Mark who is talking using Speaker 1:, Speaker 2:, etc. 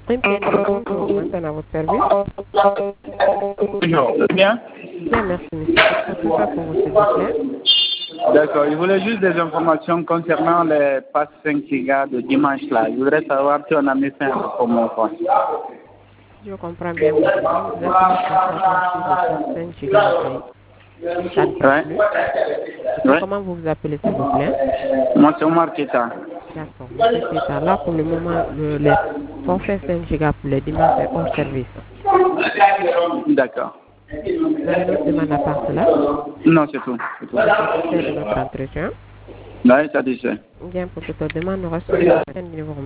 Speaker 1: Oui, bonjour, maintenant à votre service.
Speaker 2: Bonjour, bien.
Speaker 1: Bien, merci, monsieur. Je peux faire pour vous, s'il vous plaît?
Speaker 2: D'accord, je voulais juste des informations concernant les passes 5 gigas de dimanche là. Je voudrais savoir si on a mis fin pour mon compte.
Speaker 1: Je comprends bien, monsieur. Donc, vous avez constaté sur le pass 5 gigabytes. Ça ne passe plus.
Speaker 2: Ouais.
Speaker 1: Comment vous vous appelez, s'il vous plaît?
Speaker 2: Moi, c'est Omar Keta.
Speaker 1: D'accord, monsieur Keita. Là, pour le moment, les forfaits 5 gigas pour les dimanches est hors service.
Speaker 2: D'accord.
Speaker 1: Vous avez d'autres demandes à part cela?
Speaker 2: Non, c'est tout. C'est tout.
Speaker 1: Satisfait de notre entretien?
Speaker 2: Oui, satisfait.
Speaker 1: Bien, pour toute demande, nous recevons un numéro.